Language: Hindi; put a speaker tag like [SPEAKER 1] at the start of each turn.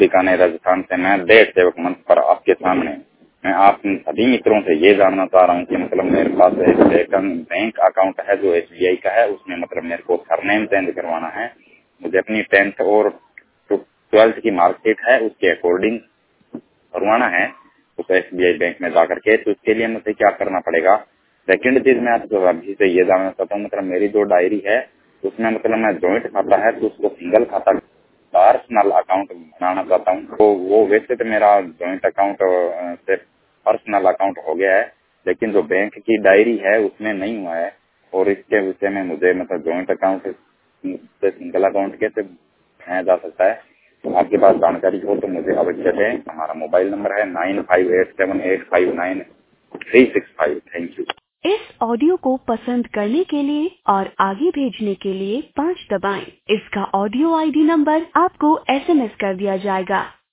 [SPEAKER 1] बीकानेर राजस्थान से मैं डेढ़ सेवक मंच पर आपके सामने मैं आप सभी मित्रों से ये जानना चाह रहा हूँ कि मतलब मेरे पास एक बैंक अकाउंट है जो SBI का है, उसमें मतलब मेरे को सरनेम चेंज करवाना है। मुझे अपनी 10th और 12th की मार्कशीट है उसके अकॉर्डिंग भरवाना है उस SBI बैंक में जाकर के। तो उसके लिए मुझे क्या करना पड़ेगा? सेकंड चीज मैं आपको अभी से ये जानना चाहता हूँ, मतलब मेरी जो डायरी है उसमें मतलब मैं ज्वाइंट खाता है तो उसको सिंगल खाता पर्सनल अकाउंट बनाना चाहता हूँ। तो वो वैसे तो मेरा ज्वाइंट अकाउंट से पर्सनल अकाउंट हो गया है, लेकिन जो बैंक की डायरी है उसमें नहीं हुआ है। और इसके विषय में मुझे मतलब ज्वाइंट अकाउंट से सिंगल अकाउंट कैसे बनाया जा सकता है, तो आपके पास जानकारी हो तो मुझे अवश्य दें। हमारा मोबाइल नंबर है 9587859365। Thank you.
[SPEAKER 2] इस ऑडियो को पसंद करने के लिए और आगे भेजने के लिए 5 दबाएं। इसका ऑडियो ID नंबर आपको SMS कर दिया जाएगा।